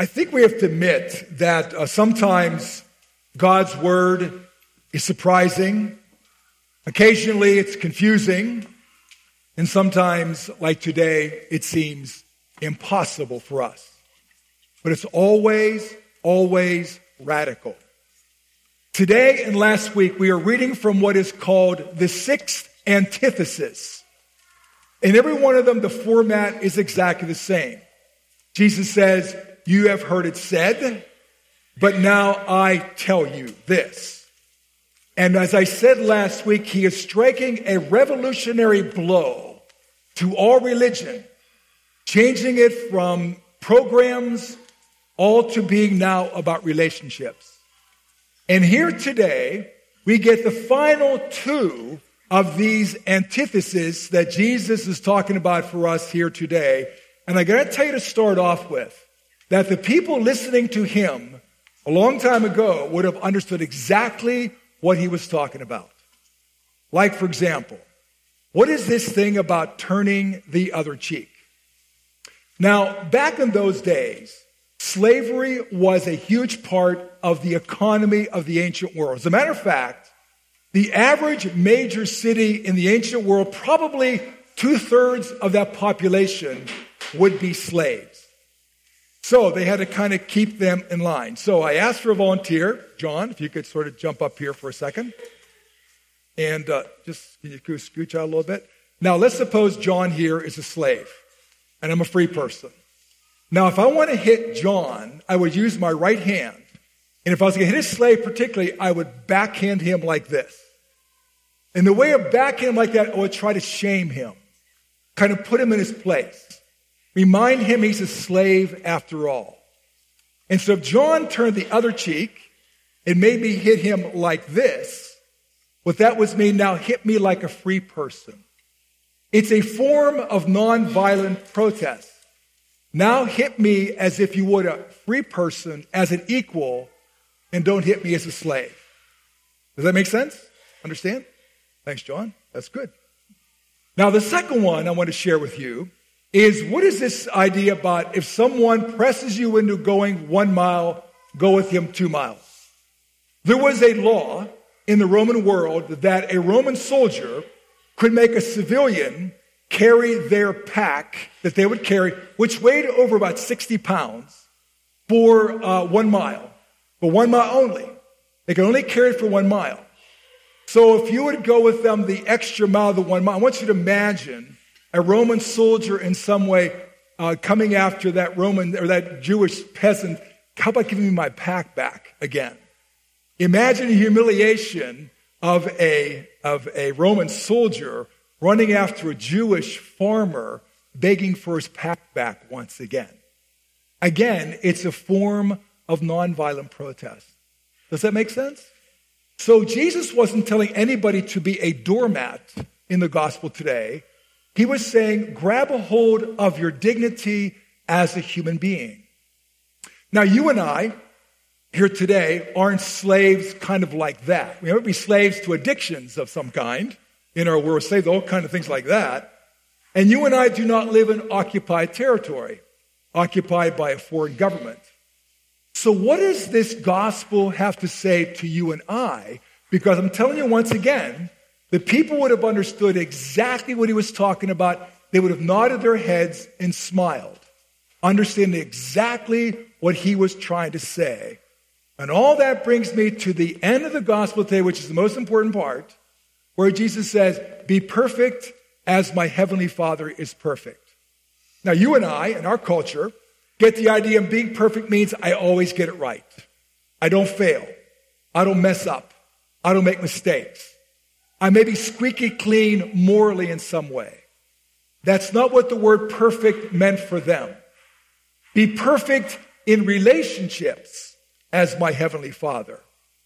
I think we have to admit that sometimes God's word is surprising. Occasionally it's confusing. And sometimes, like today, it seems impossible for us. But it's always, always radical. Today and last week, we are reading from what is called the sixth antithesis. In every one of them, the format is exactly the same. Jesus says, "You have heard it said, but now I tell you this." And as I said last week, he is striking a revolutionary blow to all religion, changing it from programs all to being now about relationships. And here today, we get the final two of these antitheses that Jesus is talking about for us here today. And I got to tell you to start off with that the people listening to him a long time ago would have understood exactly what he was talking about. Like, for example, what is this thing about turning the other cheek? Now, back in those days, slavery was a huge part of the economy of the ancient world. As a matter of fact, the average major city in the ancient world, probably 2/3 of that population would be slaves. So they had to kind of keep them in line. So I asked for a volunteer. John, if you could sort of jump up here for a second. And just, can you scooch out a little bit? Now, let's suppose John here is a slave, and I'm a free person. Now, if I want to hit John, I would use my right hand. And if I was going to hit a slave particularly, I would backhand him like this. And the way of backhand him like that, I would try to shame him, kind of put him in his place. Remind him he's a slave after all. And so if John turned the other cheek and made me hit him like this, what that was mean now, hit me like a free person. It's a form of nonviolent protest. Now hit me as if you would a free person, as an equal, and don't hit me as a slave. Does that make sense? Understand? Thanks, John. That's good. Now, the second one I want to share with you is, what is this idea about if someone presses you into going 1 mile, go with him 2 miles? There was a law in the Roman world that a Roman soldier could make a civilian carry their pack that they would carry, which weighed over about 60 pounds, for 1 mile. For 1 mile only. They could only carry it for 1 mile. So if you would go with them the extra mile, the 1 mile, I want you to imagine a Roman soldier in some way coming after that Roman or that Jewish peasant. How about giving me my pack back again? Imagine the humiliation of a Roman soldier running after a Jewish farmer, begging for his pack back once again. Again, it's a form of nonviolent protest. Does that make sense? So Jesus wasn't telling anybody to be a doormat in the gospel today. He was saying, grab a hold of your dignity as a human being. Now, you and I here today aren't slaves kind of like that. We might be slaves to addictions of some kind in our world, slaves to all kinds of things like that. And you and I do not live in occupied territory, occupied by a foreign government. So what does this gospel have to say to you and I? Because I'm telling you once again, the people would have understood exactly what he was talking about. They would have nodded their heads and smiled, understanding exactly what he was trying to say. And all that brings me to the end of the gospel today, which is the most important part, where Jesus says, "Be perfect as my heavenly Father is perfect." Now, you and I, in our culture, get the idea of being perfect means I always get it right. I don't fail. I don't mess up. I don't make mistakes. I may be squeaky clean morally in some way. That's not what the word perfect meant for them. Be perfect in relationships as my heavenly Father.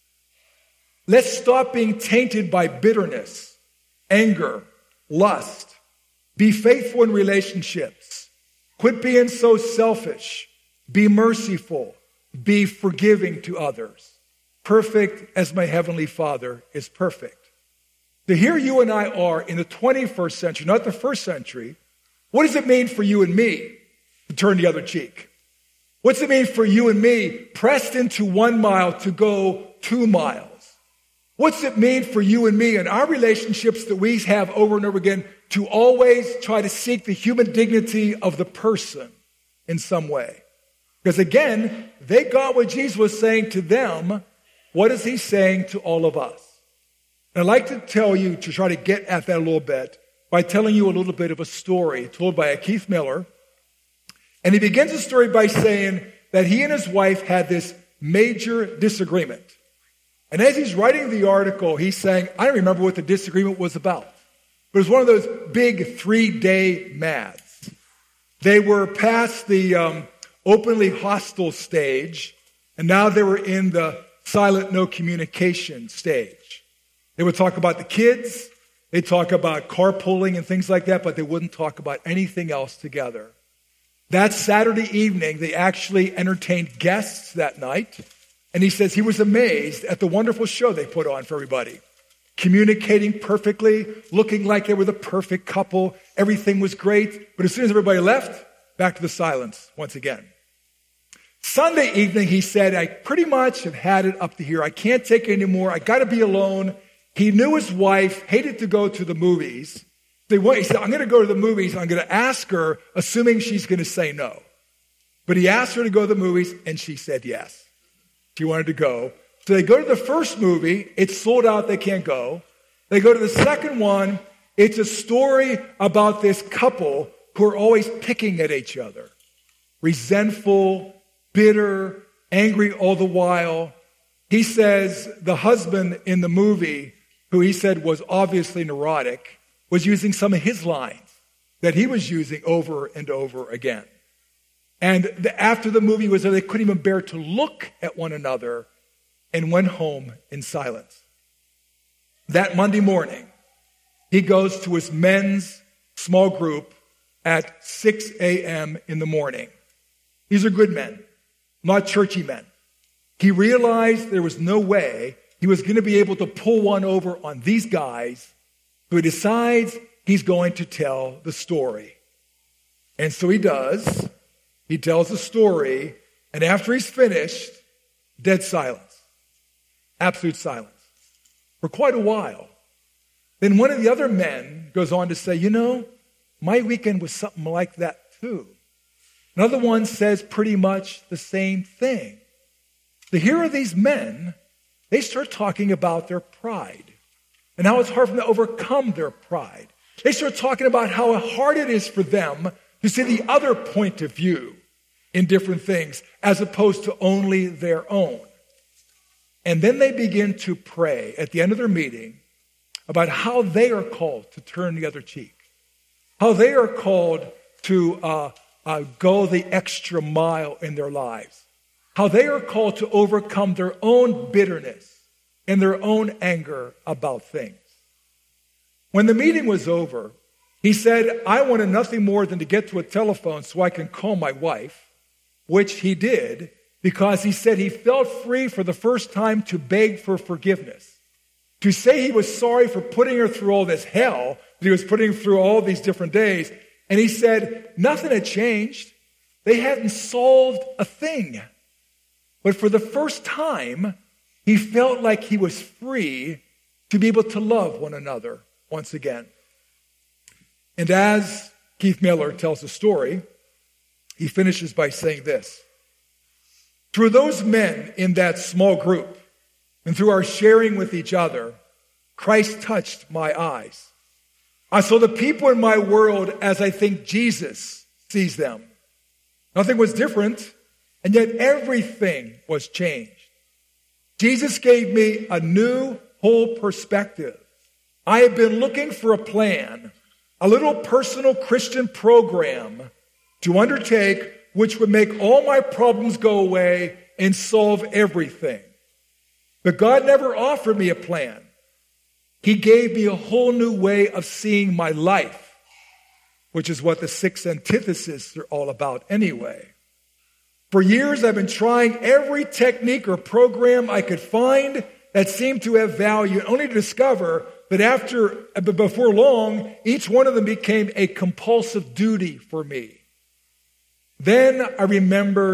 Let's stop being tainted by bitterness, anger, lust. Be faithful in relationships. Quit being so selfish. Be merciful. Be forgiving to others. Perfect as my heavenly Father is perfect. So here you and I are in the 21st century, not the first century. What does it mean for you and me to turn the other cheek? What's it mean for you and me, pressed into 1 mile to go 2 miles? What's it mean for you and me and our relationships that we have over and over again to always try to seek the human dignity of the person in some way? Because again, they got what Jesus was saying to them. What is he saying to all of us? And I'd like to tell you, to try to get at that a little bit, by telling you a little bit of a story told by a Keith Miller. And he begins the story by saying that he and his wife had this major disagreement. And as he's writing the article, he's saying, I don't remember what the disagreement was about. But it was one of those big 3-day mads. They were past the openly hostile stage, and now they were in the silent no communication stage. They would talk about the kids, they'd talk about carpooling and things like that, but they wouldn't talk about anything else together. That Saturday evening, they actually entertained guests that night. And he says he was amazed at the wonderful show they put on for everybody. Communicating perfectly, looking like they were the perfect couple. Everything was great. But as soon as everybody left, back to the silence once again. Sunday evening, he said, I pretty much have had it up to here. I can't take it anymore. I got to be alone. He knew his wife hated to go to the movies. He said, I'm going to go to the movies. I'm going to ask her, assuming she's going to say no. But he asked her to go to the movies, and she said yes. She wanted to go. So they go to the first movie. It's sold out. They can't go. They go to the second one. It's a story about this couple who are always picking at each other. Resentful, bitter, angry all the while. He says the husband in the movie, who he said was obviously neurotic, was using some of his lines that he was using over and over again. And after the movie was there, they couldn't even bear to look at one another and went home in silence. That Monday morning, he goes to his men's small group at 6 a.m. in the morning. These are good men, not churchy men. He realized there was no way he was going to be able to pull one over on these guys, so he decides he's going to tell the story. And so he does. He tells the story, and after he's finished, dead silence. Absolute silence. For quite a while. Then one of the other men goes on to say, my weekend was something like that too. Another one says pretty much the same thing. So here are these men, they start talking about their pride and how it's hard for them to overcome their pride. They start talking about how hard it is for them to see the other point of view in different things as opposed to only their own. And then they begin to pray at the end of their meeting about how they are called to turn the other cheek, how they are called to go the extra mile in their lives, how they are called to overcome their own bitterness and their own anger about things. When the meeting was over, he said, I wanted nothing more than to get to a telephone so I can call my wife, which he did, because he said he felt free for the first time to beg for forgiveness, to say he was sorry for putting her through all this hell that he was putting through all these different days. And he said nothing had changed. They hadn't solved a thing. But for the first time, he felt like he was free to be able to love one another once again. And as Keith Miller tells the story, he finishes by saying this. Through those men in that small group and through our sharing with each other, Christ touched my eyes. I saw the people in my world as I think Jesus sees them. Nothing was different, and yet everything was changed. Jesus gave me a new, whole perspective. I have been looking for a plan, a little personal Christian program to undertake which would make all my problems go away and solve everything. But God never offered me a plan. He gave me a whole new way of seeing my life, which is what the 6 antitheses are all about anyway. For years, I've been trying every technique or program I could find that seemed to have value, only to discover that before long, each one of them became a compulsive duty for me. Then I remembered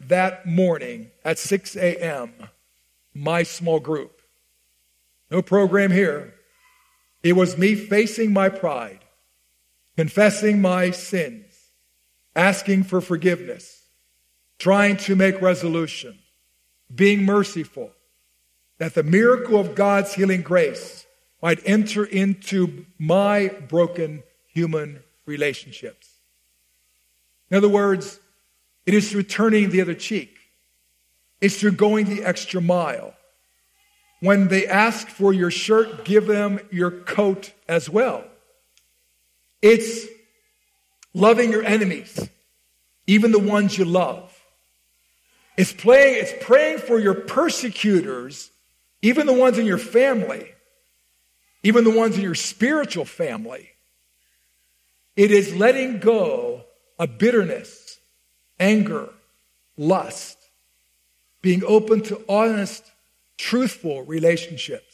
that morning at 6 a.m., my small group. No program here. It was me facing my pride, confessing my sins, asking for forgiveness, trying to make resolution, being merciful, that the miracle of God's healing grace might enter into my broken human relationships. In other words, it is through turning the other cheek. It's through going the extra mile. When they ask for your shirt, give them your coat as well. It's loving your enemies, even the ones you love. It's praying for your persecutors, even the ones in your family, even the ones in your spiritual family. It is letting go of bitterness, anger, lust, being open to honest, truthful relationships.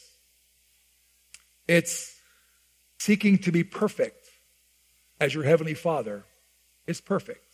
It's seeking to be perfect as your Heavenly Father is perfect.